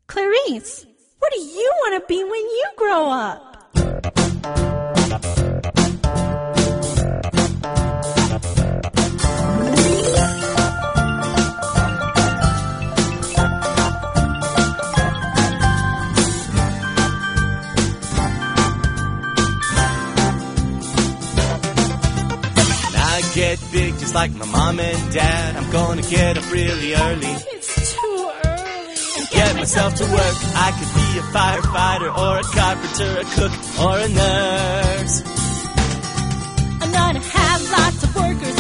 Clarice, what do you want to be when you grow up? Get big just like my mom and dad. I'm gonna get up really early. It's too early. Get myself to work. I could be a firefighter or a carpenter, a cook or a nurse. I'm gonna have lots of workers